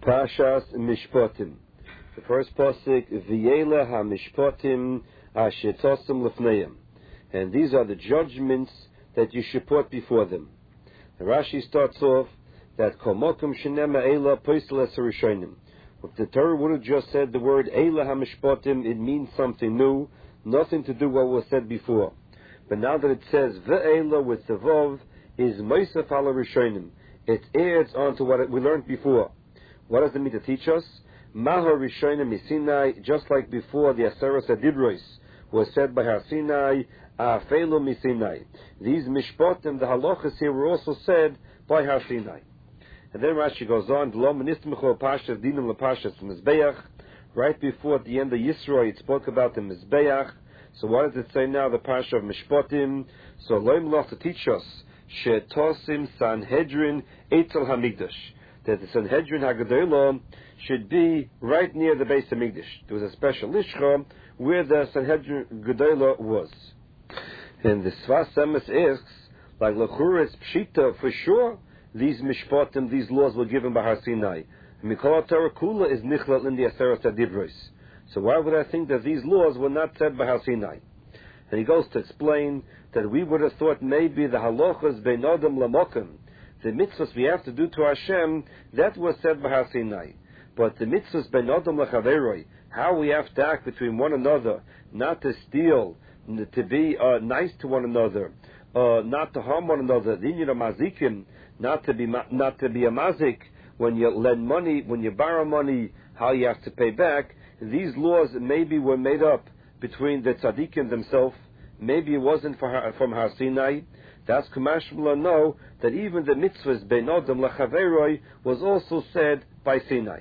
Parshas Mishpatim. The first pasuk, V'yela ha-mishpatim asher tosim lefneim. And these are the judgments that you should put before them. And Rashi starts off that Kol Mokum Shenema Eila Poisel Es HaRishonim. If the Torah would have just said the word Eila ha-mishpatim, it means something new, nothing to do with what was said before. But now that it says V'eila with the Vav, is Moisef Al HaRishonim. It adds on to what we learned before. What does it mean to teach us? Mahar Rishonim Misinai, just like before the Aseres HaDibros was said by Har Sinai, Afelu Misinai. These Mishpatim, the halachas here, were also said by Har Sinai. And then Rashi goes on, right before at the end of Yisro, it spoke about the Mizbeach. So what does it say now, the Parsha of Mishpatim? So Elohim loves to teach us, Shetosim Sanhedrin Eitzel HaMikdash, that the Sanhedrin HaGadolah should be right near the Beis HaMikdash. There was a special lishcha where the Sanhedrin Gadolah was. And the Sfas Emes asks, like Lechura is Pshita, for sure, these Mishpatim, these laws were given by Har Sinai. Mikol Torah Kula is Nichlal in the Aseres HaDibros. So why would I think that these laws were not said by Har Sinai? And he goes to explain that we would have thought maybe the halachas bein Adam lamokim, the mitzvahs we have to do to Hashem, that was said by Har Sinai. But the mitzvahs bein Adam lachaveroi, how we have to act between one another, not to steal, to be nice to one another, not to harm one another, the inyan of mazikim, not to be a mazik, when you lend money, when you borrow money, how you have to pay back. These laws maybe were made up between the tzaddikim themselves. Maybe it wasn't from Har Sinai. That's Kamashmula know that even the mitzvahs bein Adam lachaveroi was also said by Sinai.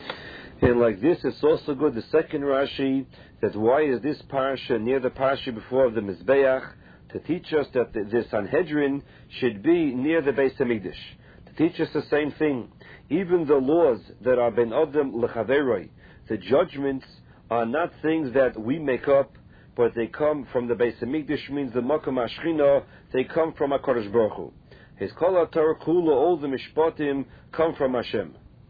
And like this, it's also good, the second Rashi, that why is this parsha near the parsha before the Mizbeach, to teach us that the Sanhedrin should be near the Beis HaMikdash. To teach us the same thing. Even the laws that are bein Adam lachaveroi, the judgments, are not things that we make up, but they come from the Beis HaMikdash, means the Makom HaShechina, they come from HaKadosh Baruch Hu. His Kol HaTorah Kula, all the Mishpatim, come from Hashem.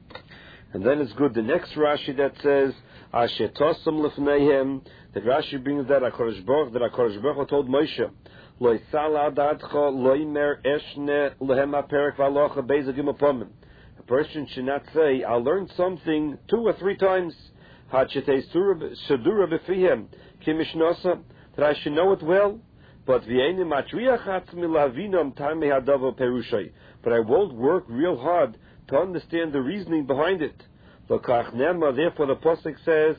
And then it's good, the next Rashi that says, Asher Tosam Lefneihem, that Rashi brings that HaKadosh Baruch Hu told Moshe, Lo Yisal Adadcha, Lo Yimer Eshne, Lehem HaPerek V'Alocha Beis HaGimel Pamim. A person should not say, I'll learn something 2 or 3 times, that I should know it well, but I won't work real hard to understand the reasoning behind it. Therefore the pasuk says,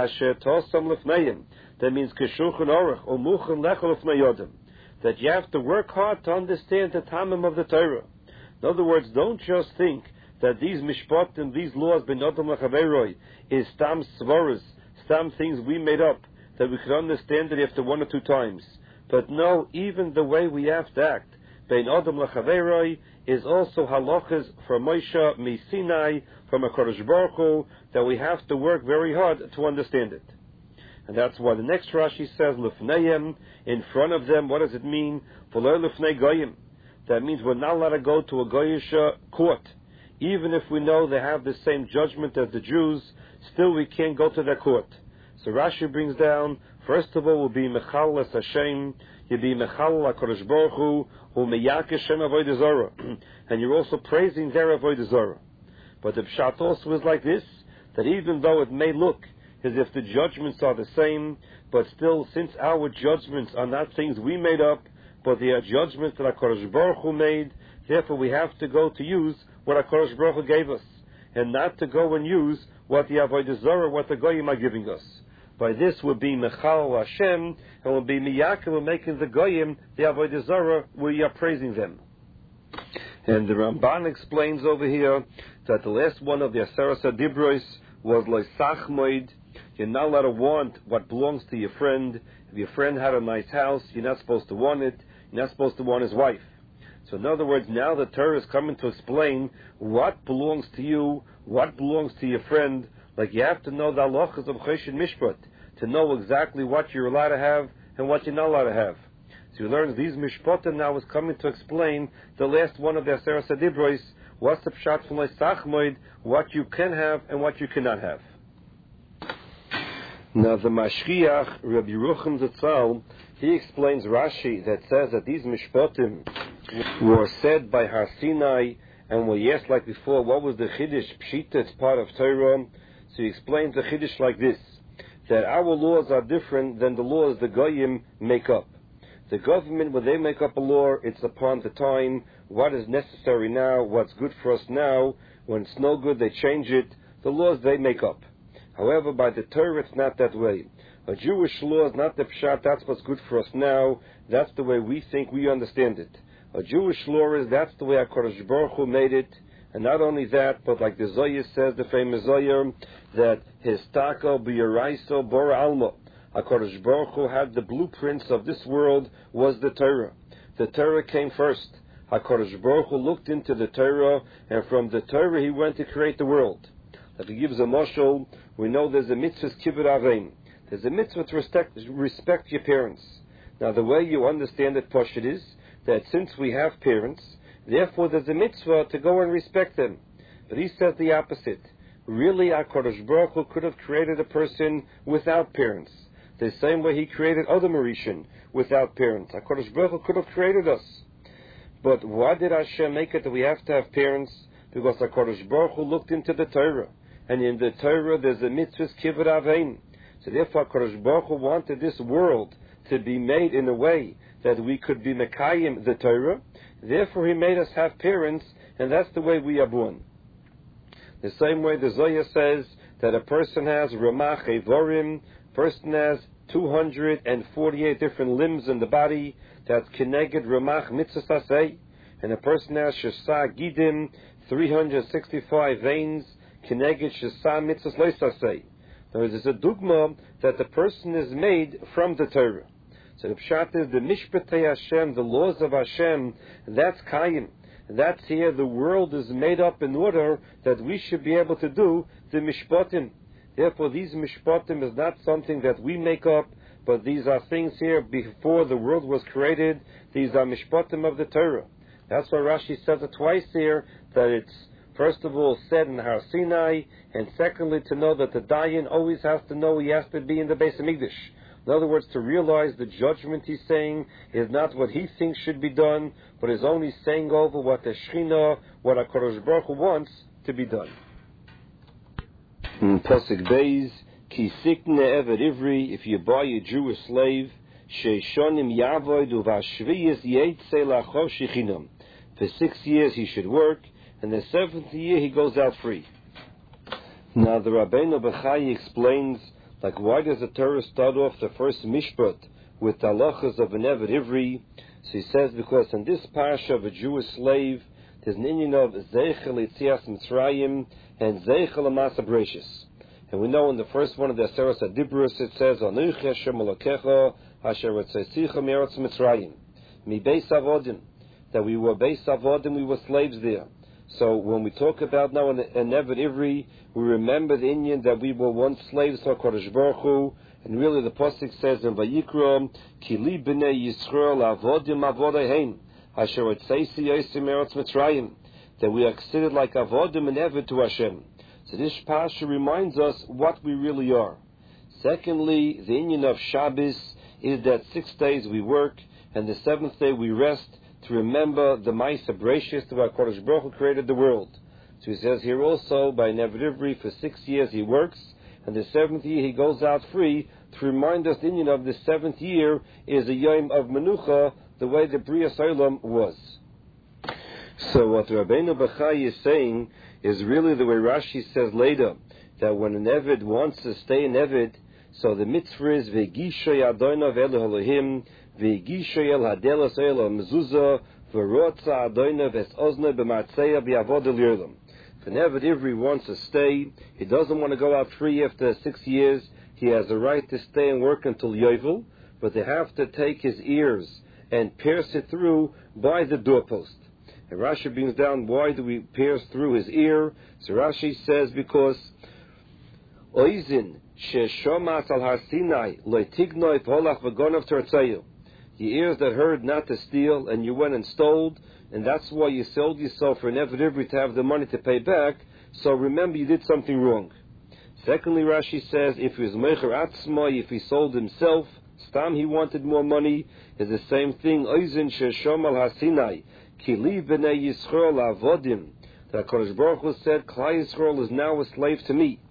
that means that you have to work hard to understand the tamim of the Torah. In other words, don't just think that these mishpatim, these laws, bein Adam lachaveroi, is stam svaras, stam things we made up, that we could understand it after 1 or 2 times. But no, even the way we have to act, bein Adam lachaveroi, is also halachas from Moshe, Sinai, from HaKadosh Baruch Hu, that we have to work very hard to understand it. And that's why the next Rashi says, Lefneihem, in front of them. What does it mean? V'lo lefnei goyim. That means we're not allowed to go to a goyish court. Even if we know they have the same judgment as the Jews, still we can't go to their court. So Rashi brings down, first of all, will be Mechal es Hashem, you'll be Mechal HaKadosh Baruch Hu, U'meyake Shem Avodah Zarah. And you're also praising their Avodah Zarah. But the Pshat also is like this, that even though it may look as if the judgments are the same, but still, since our judgments are not things we made up, but they are judgments that HaKadosh Baruch Hu made, therefore we have to go to use what HaKadosh Baruch Hu gave us, and not to go and use what the Avodah Zarah, what the Goyim are giving us. By this will be Mechal Hashem, and will be Miyakel, making the Goyim, the Avodah Zarah, we are praising them. And the Ramban explains over here that the last one of the Aseres HaDibros was Loisach Moed. You're not allowed to want what belongs to your friend. If your friend had a nice house, you're not supposed to want it. You're not supposed to want his wife. So in other words, now the Torah is coming to explain what belongs to you, what belongs to your friend. Like you have to know the halachas of Choshen Mishpat, to know exactly what you're allowed to have and what you're not allowed to have. So you learn these Mishpatim now is coming to explain the last one of the Aseret Dibros, what's the Pshat from Leisach Moed, what you can have and what you cannot have. Now the Mashgiach, Rabbi Yerucham Zatzal, he explains Rashi that says that these Mishpatim were said by Har Sinai, and we asked like before, what was the Chiddush? Pshita, it's part of Torah. So he explains the Chiddush like this, that our laws are different than the laws the Goyim make up. The government, when they make up a law, it's upon the time, what is necessary now, what's good for us now. When it's no good, they change it. The laws they make up. However, by the Torah, it's not that way. A Jewish law is not the pshat, that's what's good for us now. That's the way we think, we understand it. A Jewish law is, that's the way HaKadosh Baruch Hu made it. And not only that, but like the Zohar says, the famous Zohar, that his tako b'yaraiso bora alma. HaKadosh Baruch Hu had the blueprints of this world, was the Torah. The Torah came first. HaKadosh Baruch Hu looked into the Torah, and from the Torah he went to create the world. Like he gives a mashal, we know there's a mitzvah kibbud avein. There's a mitzvah to respect your parents. Now the way you understand it, Pashut, is that since we have parents, therefore there's a mitzvah to go and respect them. But he says the opposite. Really, HaKadosh Baruch Hu could have created a person without parents. The same way he created Adam Rishon without parents. HaKadosh Baruch Hu could have created us. But why did Hashem make it that we have to have parents? Because HaKadosh Baruch Hu looked into the Torah. And in the Torah there's a mitzvah kibbud avein. So therefore HaKadosh Baruch Hu wanted this world to be made in a way that we could be mekayim the Torah. Therefore he made us have parents, and that's the way we are born. The same way the Zohar says that a person has ramach evorim, person has 248 different limbs in the body, that's keneged ramach mitzvah saseh, and a person has shesa gidim, 365 veins, keneged shesa mitzvah leisaseh. Now there's a dogma that the person is made from the Torah. So the pshat is the mishpatei Hashem, the laws of Hashem, that's kayim. That's here, the world is made up in order that we should be able to do the mishpatim. Therefore these mishpatim is not something that we make up, but these are things here before the world was created. These are mishpatim of the Torah. That's why Rashi says it twice here, that it's first of all said in Har Sinai, and secondly to know that the Dayan always has to know he has to be in the Beis HaMikdash. In other words, to realize the judgment he's saying is not what he thinks should be done, but is only saying over what the Shekhinah, what HaKadosh Baruch Hu wants to be done. Pasuk Beis, Ki sikne eved ivri, if you buy a Jewish slave, sheishonim yavoid uvashviyas yetze lacho shechinam. For 6 years he should work, and the 7th year he goes out free. Now the Rabbeinu Bechai explains, like, why does the Torah start off the first mishpat with the halachas of an eved ivri? So he says, because in this parsha of a Jewish slave, there's an inyan of zeichel yitzias Mitzrayim and zeichel amasa brachis. And we know in the first one of the Aseret Dibros it says, Anuchi Hashem Elokecha asher hotzeitzich me'eretz Mitzrayim mi beis avodim, that we were beis avodim, we were slaves there. So when we talk about now an eved ivri, we remember the inyan that we were once slaves to HaKadosh Baruch Hu, and really the pasuk says in Vayikra, Ki li b'nei Yisrael avodim avodahem asher hotzeitzich me'eretz Mitzrayim, that we are considered like avodim and eved to Hashem. So this parsha reminds us what we really are. Secondly, the inyan of Shabbos is that 6 days we work, and the 7th day we rest, to remember the Ma'aseh Breshis, to HaKadosh Baruch Hu created the world. So he says here also, by Eved Ivri, for 6 years he works, and the 7th year he goes out free, to remind us the inyan of the 7th year is a Yom of Menucha, the way the Bria Olam was. So what Rabbeinu Bechai is saying is really the way Rashi says later, that when an Eved wants to stay an Eved, so the mitzvah is V'gishoy Adonov El Elohim, V'gishoy El Hadelas El Mezuzah, V'rotza Adonov Es Ozne B'matzeya B'Avod El Yerlam. If an Eved Ivri wants to stay, he doesn't want to go out free after 6 years, he has a right to stay and work until Yovel, but they have to take his ears and pierce it through by the doorpost. And Rashi brings down, why do we pierce through his ear? So Rashi says, because Oizin she'shomat al Har Sinai lo'tignoi v'holach v'gonav tortzeyu. the ears that heard not to steal, and you went and stole, and that's why you sold yourself for an Eved Ivri to have the money to pay back, so remember you did something wrong. Secondly, Rashi says, if he was Mecher Atzmai, if he sold himself, Stam he wanted more money, is the same thing, Oizin Sheshom al Hasinai, Kili b'nei Yisrael avodim, that HaKadosh Baruch Hu said, Klal Yisrael is now a slave to me.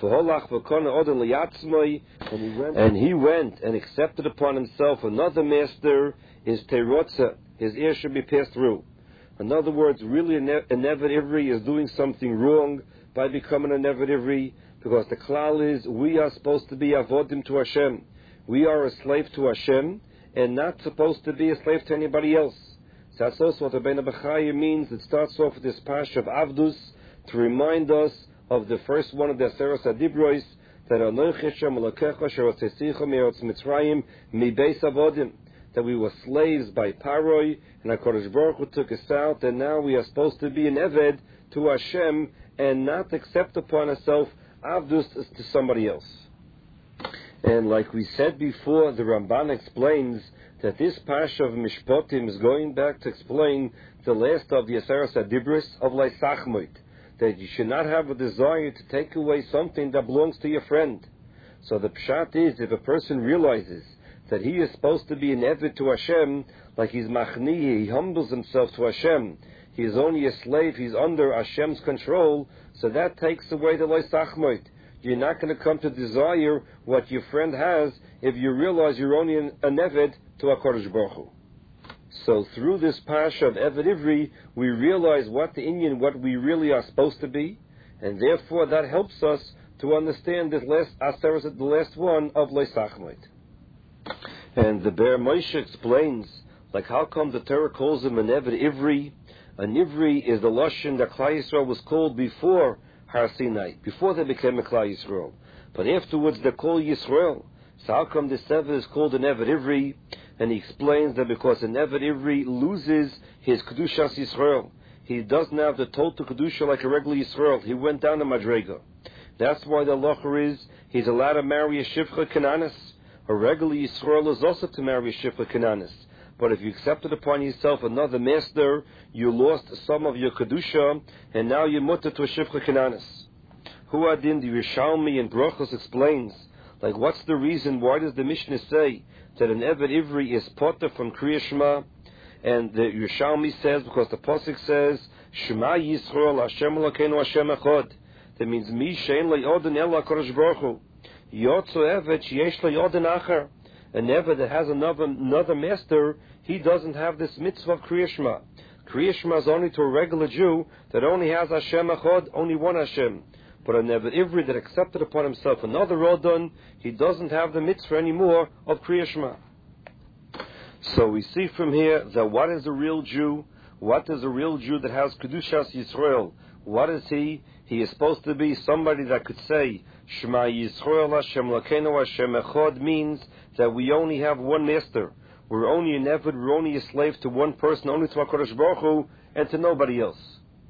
And he went and accepted upon himself another master, his terotza, his ear should be passed through. In other words, really an Eved Ivri is doing something wrong by becoming an Eved Ivri, because the klal is, we are supposed to be avodim to Hashem. We are a slave to Hashem, and not supposed to be a slave to anybody else. So that's also what the Rabbeinu Bechaya means. It starts off with this parsha of Avdus, to remind us of the first one of the Aseres HaDibros, that that we were slaves by Paroi, and HaKadosh Baruch Hu took us out, and now we are supposed to be an Eved to Hashem, and not accept upon ourselves Avdus to somebody else. And like we said before, the Ramban explains that this parsha of Mishpotim is going back to explain the last of the Aseres HaDibros of Leisachmoit, that you should not have a desire to take away something that belongs to your friend. So the pshat is, if a person realizes that he is supposed to be an Eved to Hashem, like he's machni, he humbles himself to Hashem, he is only a slave, he's under Hashem's control, so that takes away the Leisachmoit. You're not going to come to desire what your friend has if you realize you're only an Eved to HaKadosh Baruch Hu. So through this parsha of Eved Ivri, we realize what we really are supposed to be, and therefore that helps us to understand this last Aseres, the last one of Leisachmoit. And the Be'er Moshe explains, like how come the Torah calls him an Eved Ivri? An Ivri is the Lashon that Klal Yisrael was called before Har Sinai, before they became a Klal Yisrael. But afterwards they call Yisrael. So how come this Eved is called an Eved Ivri? And he explains that because an Eved Ivri loses his Kedushas Yisrael. He doesn't have the total Kedusha like a regular Yisrael. He went down to Madrega. That's why the halacha is, he's allowed to marry a Shifcha Kananis. A regular Yisrael is also to marry a Shifcha Kananis. But if you accepted upon yourself another master, you lost some of your Kedusha, and now you're mutter to a Shifcha Kananis. Huadin, the Yerushalmi in Brachos explains, like what's the reason, why does the Mishnah say that an Eved Ivri is potter from Kriya Shema? And the Yerushalmi says, because the Pasuk says, Shema Yisrael Hashem Elokeinu Hashem Echad. That means, Mi shein le'odin ela HaKadosh Baruch Hu. Yotzo Eved sheyesh le'odin acher. An Eved that has another master, he doesn't have this mitzvah of Kriya Shema. Kriya Shema is only to a regular Jew that only has Hashem Echad, only one Hashem. But an Eved Ivri that accepted upon himself another Rodon, he doesn't have the mitzvah anymore of Kriya Shema. So we see from here that what is a real Jew? What is a real Jew that has Kedushas Yisrael? What is he? He is supposed to be somebody that could say, Shema Yisrael Hashem Elokeinu Hashem Echad, means that we only have one master. We're only an Eved, we're only a slave to one person, only to HaKadosh Baruch Hu, and to nobody else.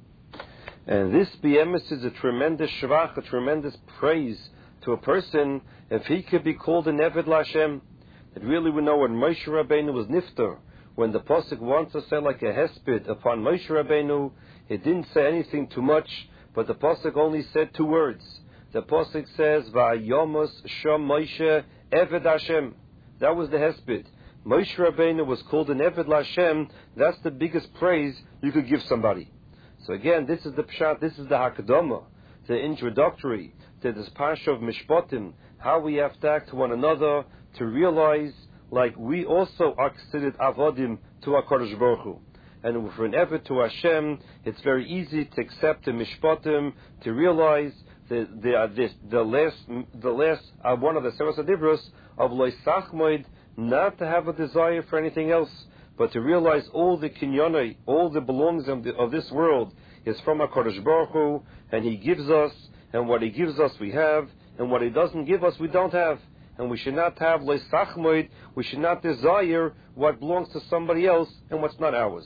And this BMS is a tremendous shvach, a tremendous praise to a person if he could be called an Eved L'Hashem. That really we know when Moshe Rabbeinu was nifter, when the Pasuk wants to say like a hesped upon Moshe Rabbeinu, it didn't say anything too much, but the Pasuk only said two words. The Pasuk says, Va'yomos Shom Moshe Eved Hashem. That was the hesped. Moshe Rabbeinu was called an Eved L'Hashem. That's the biggest praise you could give somebody. So again, this is the pshat, this is the hakadama, the introductory to this parsha of Mishpotim, how we have to act to one another, to realize like we also are considered avodim to HaKadosh Baruch Hu. And for an Eved to Hashem, it's very easy to accept the Mishpotim, to realize the last one of the Aseres HaDibros of Leisachmoid, not to have a desire for anything else, but to realize all the kinyonai, all the belongings of this world is from HaKadosh Baruch Hu, and He gives us, and what He gives us we have, and what He doesn't give us we don't have. And we should not have leisachmoid, we should not desire what belongs to somebody else and what's not ours.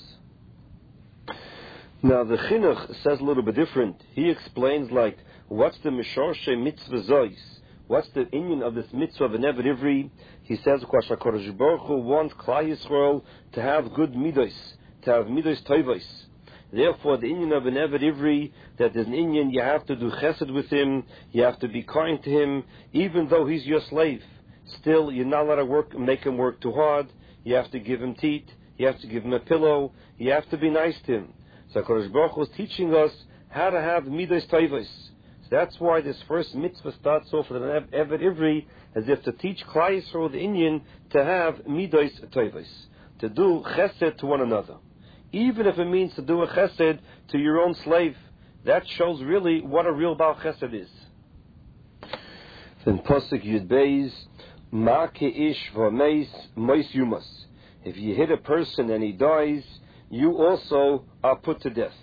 Now the Chinuch says a little bit different. He explains like, what's the Mishorshe Mitzvah Zois? What's the inyan of this mitzvah of an Eved Ivri? He says, HaKadosh Baruch Hu wants Klal Yisrael to have good midos, to have midos tovos. Therefore, the inyan of an Eved Ivri, that there's an inyan, you have to do chesed with him, you have to be kind to him, even though he's your slave. Still, you're not allowed to make him work too hard. You have to give him teeth, you have to give him a pillow, you have to be nice to him. So HaKadosh Baruch Hu is teaching us how to have midos tovos. So that's why this first mitzvah starts off with an Eved Ivri, as if to teach Klal Yisrael the inyan to have midos tovos, to do chesed to one another. Even if it means to do a chesed to your own slave, that shows really what a real Baal Chesed is. Then Pasuk Yud Beis, Ma ke'ish v'meis mois yumas. If you hit a person and he dies, you also are put to death.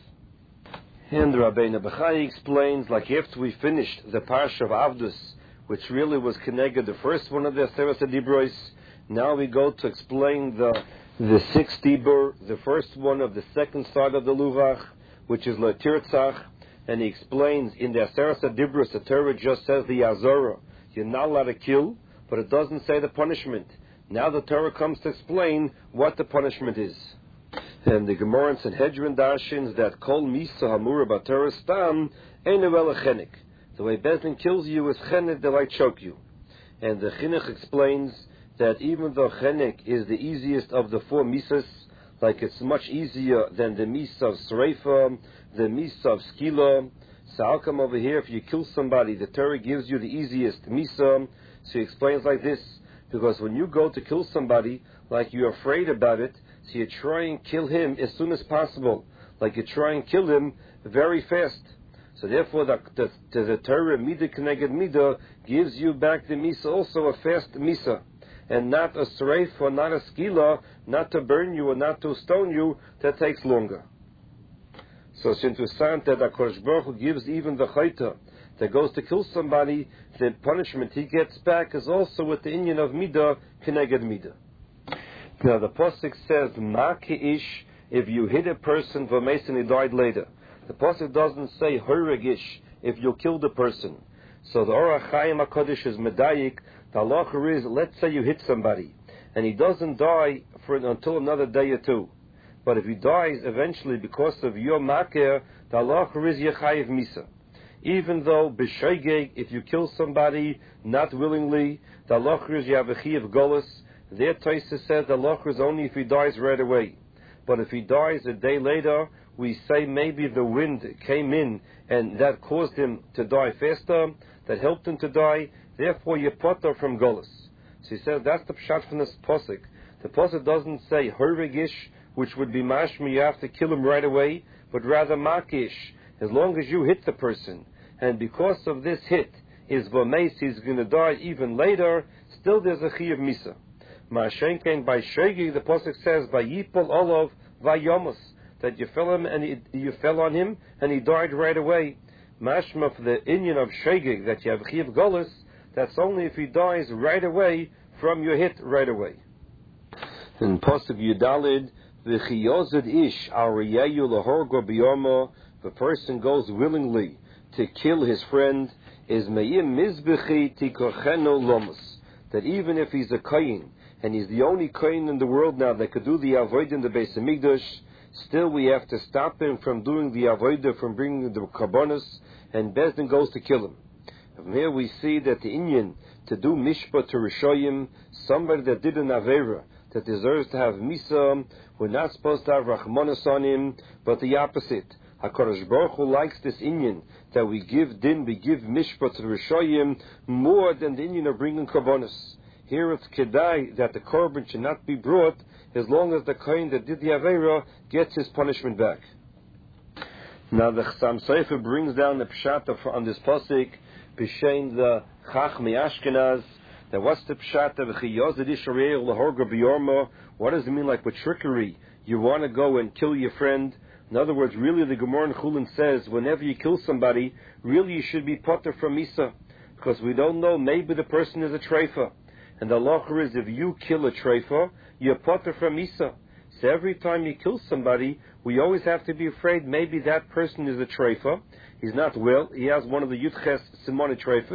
And Rabbeinu Bechai explains, like after we finished the Parsha of Avdus, which really was Keneged, the first one of the Aseret Dibros, now we go to explain the sixth Dibur, the first one of the second side of the Luvach, which is Lo Tirtzach, and he explains in the Aseret Dibros, the Torah just says the Azorah, you're not allowed to kill, but it doesn't say the punishment. Now the Torah comes to explain what the punishment is. And the Gemara in Sanhedrin darshins that Kol Misa Hamura B'Torah Stam Einu Ela Chenek. The way Bezdin kills you is Chenek, they like choke you. And the Chinuch explains that even though Chenek is the easiest of the four Misas, like it's much easier than the Misa of Sreifa, the Misa of Skila, so how come over here if you kill somebody, the Torah gives you the easiest Misa? So he explains like this, because when you go to kill somebody, like you're afraid about it, so you try and kill him as soon as possible, like you try and kill him very fast. So therefore the Torah Midah Keneged Midah gives you back the Misa also a fast Misa, and not a Sreif or not a Skila, not to burn you or not to stone you, that takes longer. So it's interesting that HaKadosh Baruch Hu gives even the Chayta that goes to kill somebody, the punishment he gets back is also with the inyan of Midah Keneged Midah. Now the Pasuk says, Ma ke'ish, if you hit a person, v'meis, and he died later. The Pasuk doesn't say, Horegish, if you killed a person. So the Orach Chaim HaKadosh is medayik. The halacha is, let's say you hit somebody, and he doesn't die until another day or two. But if he dies eventually because of your makir, the halacha is Yechayiv Misa. Even though b'shoigeg, if you kill somebody not willingly, the halacha is you have a Chiyav Golus. Their Taisa says the halacha is only if he dies right away. But if he dies a day later, we say maybe the wind came in and that caused him to die faster, that helped him to die, therefore you potter from Golus. So he says that's the pshat from this Pasuk. The Pasuk doesn't say Horegish, which would be mashma, you have to kill him right away, but rather makish, as long as you hit the person, and because of this hit, is v'meis, he's going to die even later, still there's a Chiyav Misa. Ma'ashenken, by Shegi, the Pasuk says, by Yipol Olav Vayomus, that you fell on him, and he died right away. Mashma for the inyan of Shegi, that you have Chiyav Golus, that's only if he dies right away from your hit right away. In Pasuk Yudalid, V'chiyozed ish al riyayu lahorgo biyoma, the person goes willingly to kill his friend, is me'im mizbechi tikocheno lomus, that even if he's a kohen, and he's the only kohen in the world now that could do the avodah in the Beis Hamikdash, still we have to stop him from doing the avodah, from bringing the karbonos, and Bezdin goes to kill him. From here we see that the inyan to do mishpat to Rishoyim, somebody that did an avera, that deserves to have Misa, we're not supposed to have Rachmanos on him, but the opposite. HaKadosh Baruch Hu likes this inyan, that we give din, we give mishpat to the Rishoyim, more than the inyan of bringing karbonos. Here it's kedai that the korban should not be brought, as long as the kohen that did the Aveira gets his punishment back. Now the Chassam Sofer brings down the pshat on this pasuk, b'shein the Chachmei Ashkenaz, that what's the pshat of Chiyozed ish ariyeh lahorga b'yorma? What does it mean, like with trickery? You want to go and kill your friend? In other words, really the Gemara in Chulin says, whenever you kill somebody, really you should be potter from Misa, because we don't know, maybe the person is a treifa. And the halacha is, if you kill a treifa, you're potter from Misa. So every time you kill somebody, we always have to be afraid maybe that person is a treifa. He's not well. He has one of the Yudches Simone treifas,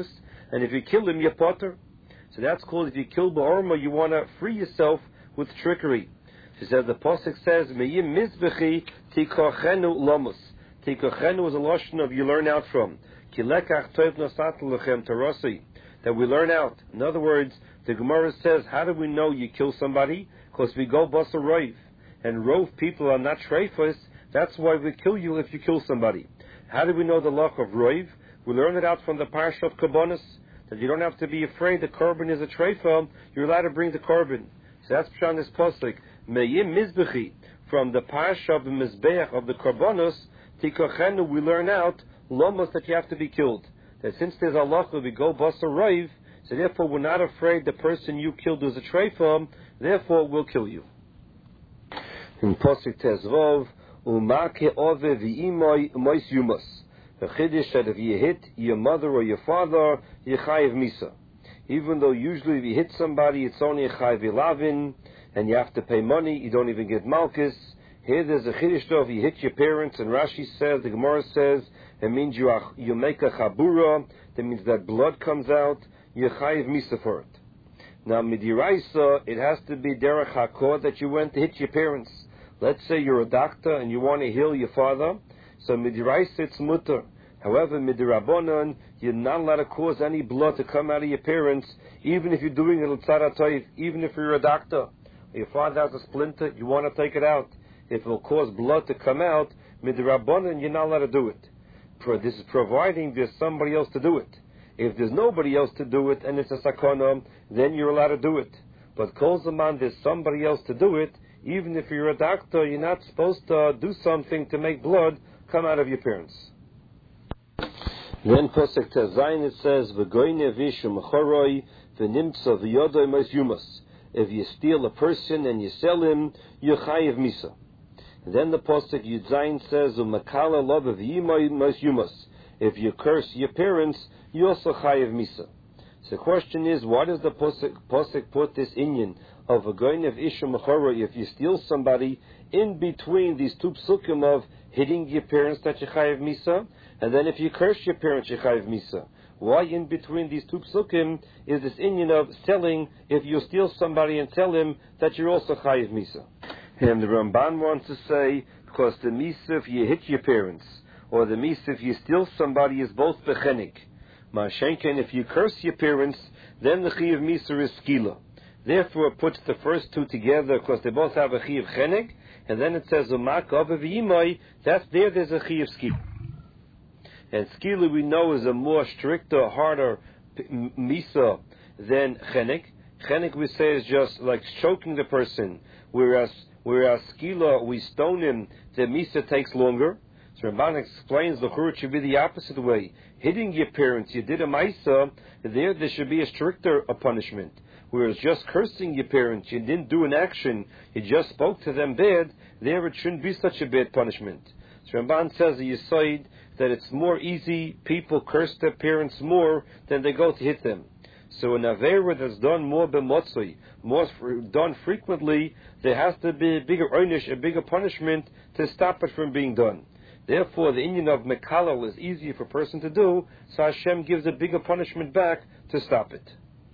and if you kill him, you're potter. So that's called, if you kill ba'orma, you want to free yourself with trickery. She says, the Pasuk says, Me'im mizbechi tikochenu lomus. Tikochenu is a lotion of you learn out from. Kilekach toiv nosat lechem tarasi. That we learn out. In other words, the Gemara says, how do we know you kill somebody? Because we go basa rov. And rov people are not treifos. That's why we kill you if you kill somebody. How do we know the law of rov? We learn it out from the parsha of Kabbonis, that you don't have to be afraid the korban is a treifa. You're allowed to bring the korban. So that's pshan this pasuk. Me'im mizbechi, from the parsha of the mizbeach of the korbanos, tikochenu, we learn out lomos, that you have to be killed. That since there's halacha, we go basa rov, so therefore we're not afraid the person you killed is a treifa, therefore we'll kill you. In pasuk tezvov, umake ove v'imoy mois yumas. The chiddush that if you hit your mother or your father, you chayiv misa. Even though usually if you hit somebody, it's only a chayiv ilavin, and you have to pay money, you don't even get malchus. Here there's a chiddush though, if you hit your parents, and Rashi says, the Gemara says, it means you make a chabura, that means that blood comes out, you chayiv misa for it. Now midiraisa, it has to be derech hakor, that you went to hit your parents. Let's say you're a doctor and you want to heal your father, so midiraisa it's mutter. However, midirabonon, you're not allowed to cause any blood to come out of your parents, even if you're doing it l'tzara toiv, even if you're a doctor. Your father has a splinter, you want to take it out. If it will cause blood to come out, midirabonon, you're not allowed to do it. This is providing there's somebody else to do it. If there's nobody else to do it and it's a sakana, then you're allowed to do it. But kol zaman, there's somebody else to do it. Even if you're a doctor, you're not supposed to do something to make blood come out of your parents. Then Pasuk Tezayin it says, "V'goyne v'ishum choroi v'nimtza v'yodoi mos yumas." If you steal a person and you sell him, you chayiv misa. And then the Pasuk Yudzayin says, "U'makala lo v'yimoi mos yumas." If you curse your parents, you also chayiv misa. So the question is, why does the Pasuk put this inyan of a goyin of ishum choroi, if you steal somebody, in between these two psukim of hitting your parents that you chayiv misa, and then if you curse your parents you chayiv misa? Why in between these two psukim is this inyan of selling, if you steal somebody and sell him, that you're also chayiv misa? And the Ramban wants to say, because the misa if you hit your parents, or the misa if you steal somebody, is both bechenik. Ma'ashenken, if you curse your parents, then the chayiv misa is skila. Therefore, it puts the first two together because they both have a chayiv chenek, and then it says umak ove v'yimoi. There's a chayiv skila. And skila we know is a more stricter, harder misa than chenek. Chenek we say is just like choking the person, whereas skila we stone him. The misa takes longer. So Ramban explains the church should be the opposite way. Hitting your parents, you did a maisa, there should be a stricter punishment. Whereas just cursing your parents, you didn't do an action, you just spoke to them bad, there it shouldn't be such a bad punishment. So Ramban says you said that it's more easy, people curse their parents more than they go to hit them. So an avera that's done more b'motzoi, more done frequently, there has to be a bigger einish, a bigger punishment to stop it from being done. Therefore, the inyan of mekalal is easier for a person to do, so Hashem gives a bigger punishment back to stop it.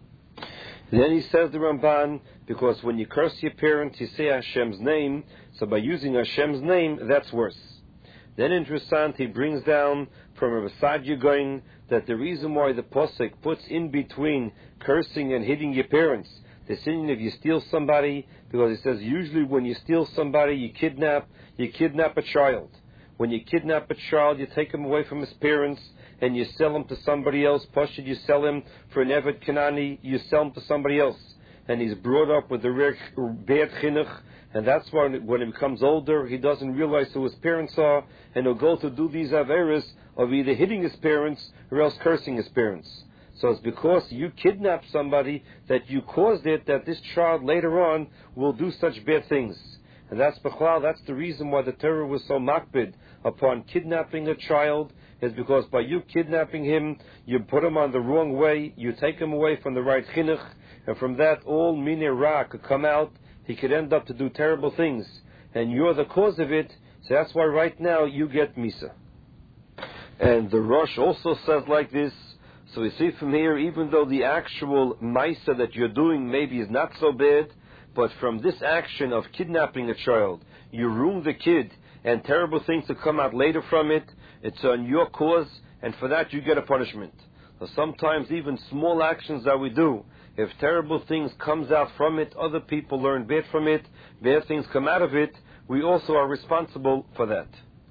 Then he says the Ramban, because when you curse your parents, you say Hashem's name, so by using Hashem's name, that's worse. Then interessant, he brings down from Rav Sadia Gaon that the reason why the Pasuk puts in between cursing and hitting your parents, the sin if you steal somebody, because it says usually when you steal somebody, you kidnap a child. When you kidnap a child, you take him away from his parents and you sell him to somebody else. Pashid, you sell him for an Evet Kanani, you sell him to somebody else. And he's brought up with the bad chinuch, and that's why when he becomes older, he doesn't realize who his parents are, and he'll go to do these averas of either hitting his parents or else cursing his parents. So it's because you kidnapped somebody that you caused it that this child later on will do such bad things. And that's the reason why the Torah was so makbid upon kidnapping a child, is because by you kidnapping him, you put him on the wrong way, you take him away from the right chinuch, and from that all minei ra could come out. He could end up to do terrible things, and you're the cause of it. So that's why right now you get misa. And the Rosh also says like this. So we see from here, even though the actual maisa that you're doing maybe is not so bad, but from this action of kidnapping a child, you ruin the kid, and terrible things to come out later from it, it's on your cause, and for that you get a punishment. So sometimes even small actions that we do, if terrible things comes out from it, other people learn bad from it, bad things come out of it, we also are responsible for that.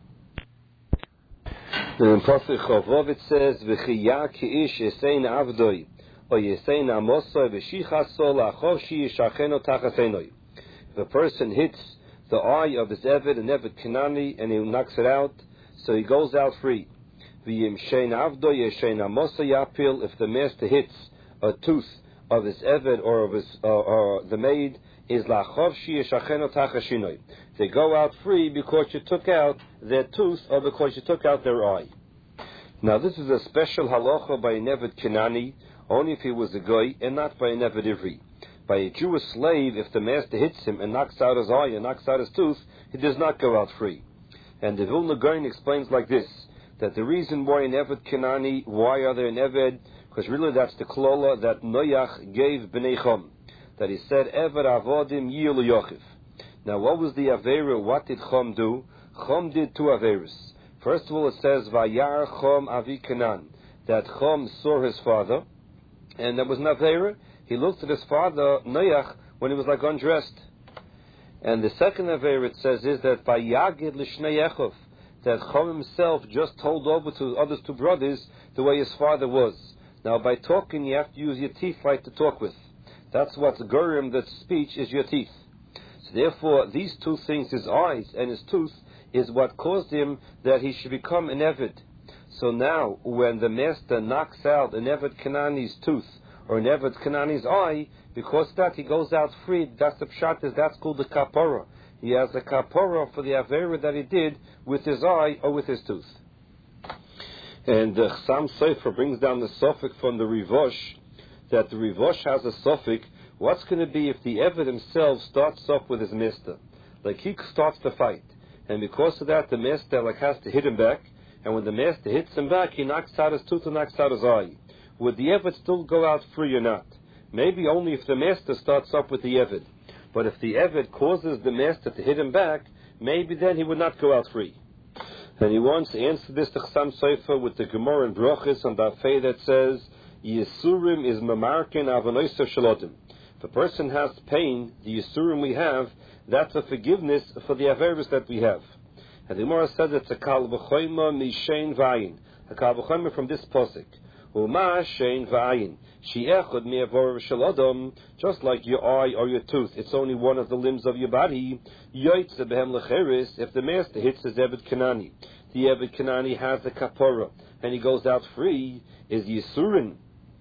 In Pasuk Chavov it says, "V'chiyah ki'ish yesein avdoi, or yesein amosoi v'shichaso la'achov sheyishacheno tachasenoi." If a person hits the eye of his Eved, an Eved Kenani, and he knocks it out, so he goes out free. V'yim shein avdoi yeshein amosoi yapil. If the master hits a tooth of his Eved or of his the maid, is la'achov sheyishacheno tachashinoi. They go out free because you took out their tooth or because you took out their eye. Now this is a special halacha by an Eved Kenani, only if he was a goy, and not by an Eved Ivri. By a Jewish slave, if the master hits him and knocks out his eye and knocks out his tooth, he does not go out free. And the Vilna Gaon explains like this, that the reason why an Eved Kenani, why are they an Eved? Because really that's the klola that Noach gave Bnei Chom, that he said, Eved avodim yilu yochiv. Now what was the Avera? What did Chom do? Chom did two Averas. First of all it says, Vayar Chom Avi Kenan, that Chom saw his father, and that was an Avera. He looked at his father, Noach, when he was like undressed. And the second Avera it says is that Vayagid Lishnei Echov, that Chom himself just told over to others two brothers the way his father was. Now by talking you have to use your teeth right to talk with. That's what's Gurim, that speech is your teeth. So therefore, these two things, his eyes and his tooth, is what caused him that he should become an Eved. So now, when the master knocks out an Eved Kenani's tooth or an Eved Kenani's eye, because of that he goes out free. That's the pshat, that's called the kapara. He has a kapara for the avera that he did with his eye or with his tooth. And the Chassam Sofer brings down the suffix from the Rivosh, that the Rivosh has a suffix. What's going to be if the Eved himself starts off with his master? Like he starts to fight. And because of that, the master has to hit him back. And when the master hits him back, he knocks out his tooth and knocks out his eye. Would the Eved still go out free or not? Maybe only if the master starts off with the Eved. But if the Eved causes the master to hit him back, maybe then he would not go out free. And he wants to answer this to Chassam Sofer with the Gemara in Brochis on the Afei that says, Yisurim is mamarkin avanoisav shalodim. If a person has pain, the Yisurim we have, that's a forgiveness for the Averis that we have. And the Gemara says it's a kal v'choyma mishein v'ayin. A kal v'choyma from this posik. Uma shein v'ayin. She'echod mi'avor v'shalodom. Just like your eye or your tooth, it's only one of the limbs of your body. Yoitze behem lecheris. If the master hits his Eved Kenani, the Eved Kenani has a kapora, and he goes out free, is Yisurin.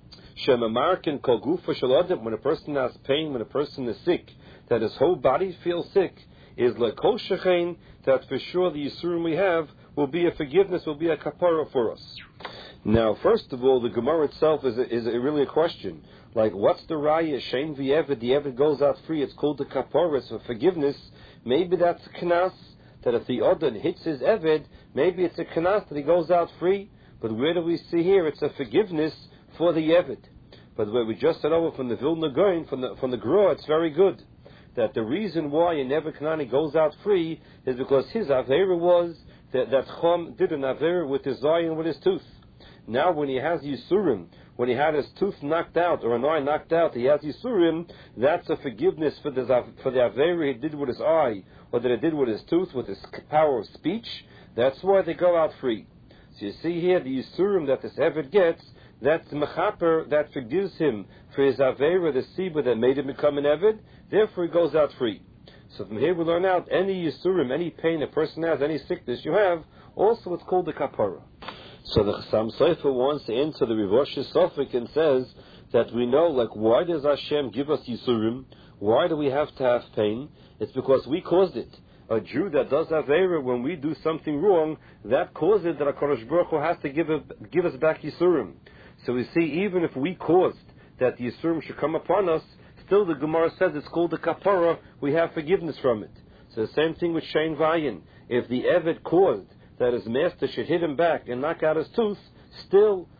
Shemamarkin kol gufa shalodom. When a person has pain, when a person is sick, that his whole body feels sick, is lekol shechein, that for sure the Yisurim we have will be a forgiveness, will be a kapara for us. Now, first of all, the Gemara itself is really a question. Like, what's the raya? Shein v'Eved, the Eved goes out free, it's called the kapara, it's for forgiveness. Maybe that's a knas, that if the Odin hits his Eved, maybe it's a knas that he goes out free. But where do we see here? It's a forgiveness for the Eved. But where we just said over from the Vilna Gaon, from the Gra, it's very good. That the reason why an Eved Kenani goes out free is because his Avera was that Chom did an Avera with his eye and with his tooth. Now when he has Yisurim, when he had his tooth knocked out or an eye knocked out, he has Yisurim, that's a forgiveness for the Avera he did with his eye or that he did with his tooth, with his power of speech. That's why they go out free. So you see here the Yisurim that this Eved gets, that's the Mechaper that forgives him for his Avera, the Siba that made him become an Eved, therefore he goes out free. So from here we learn out any Yisurim, any pain a person has, any sickness you have, also it's called the Kapara. So the Chassam Sofer wants to answer the Rivosh's Sofik and says that we know, like, why does Hashem give us Yisurim? Why do we have to have pain? It's because we caused it. A Jew that does Avera, when we do something wrong, that causes that HaKadosh Baruch Hu has to give us back Yisurim. So we see, even if we caused that the Yisurim should come upon us, still the Gemara says it's called the Kapara, we have forgiveness from it. So the same thing with Shein Vayin. If the Eved caused that his master should hit him back and knock out his tooth, still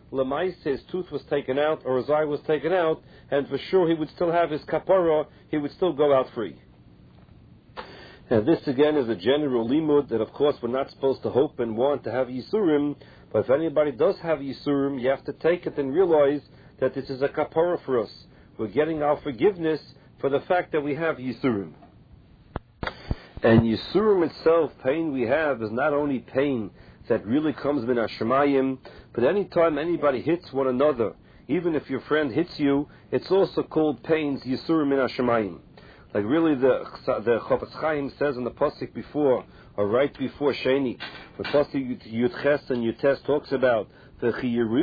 Lemais, his tooth was taken out or his eye was taken out, and for sure he would still have his kapara, he would still go out free. And this again is a general limud that of course we're not supposed to hope and want to have Yisurim, but if anybody does have Yisurim, you have to take it and realize that this is a kapara for us. We're getting our forgiveness for the fact that we have Yisurim. And Yisurim itself, pain we have, is not only pain that really comes min Hashemayim, but anytime anybody hits one another, even if your friend hits you, it's also called pains Yisurim min Hashemayim. Like really the Chofetz Chaim says in the pasuk before, or right before Sheni, the pasuk Yudches and Yutes talks about the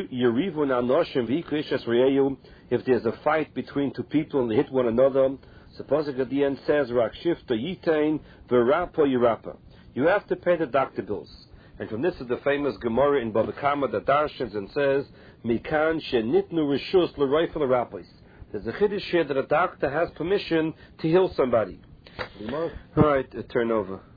if there's a fight between two people and they hit one another, the pasuk at the end says Rak Shifta Yitain V'Rapa Yirapa. You have to pay the doctor bills. And from this is the famous Gemara in Bava Kama that darshans and says Mikan Shenitnu Rishus L'Roifel L'Rapos. There's a chiddush here that a doctor has permission to heal somebody. All right, turn over.